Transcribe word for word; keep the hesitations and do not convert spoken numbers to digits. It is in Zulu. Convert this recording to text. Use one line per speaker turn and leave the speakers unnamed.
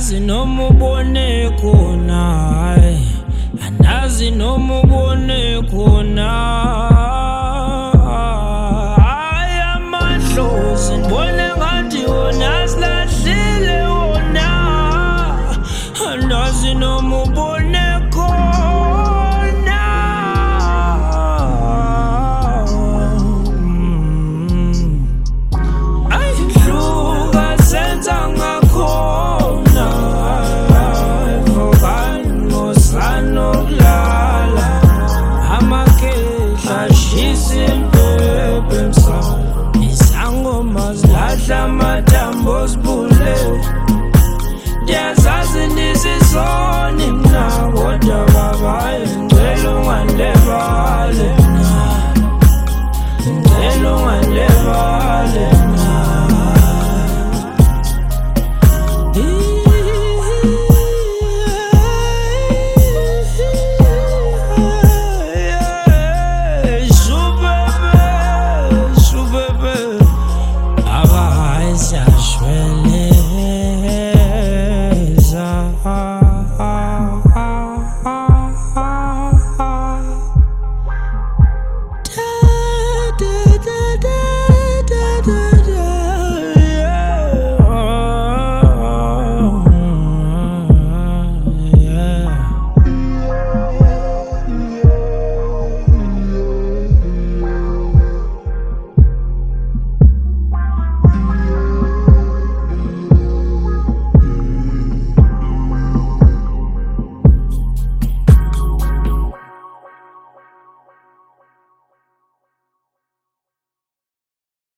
Andazi noma ubone khona, andazi noma ubone khona. Aya madlozi ngibone ngathi wona silahlile wona. Andazi noma ubone khona. Ay hluka senza ngakhona. Vokano sano kulala. Amakehla shisa impepho emsamo. Izangoma zilahla amathambo sibule. Ndiyazazi ndisisoni mna kodwa baba ngicela ungalibali mna. Ngicela ungalibali.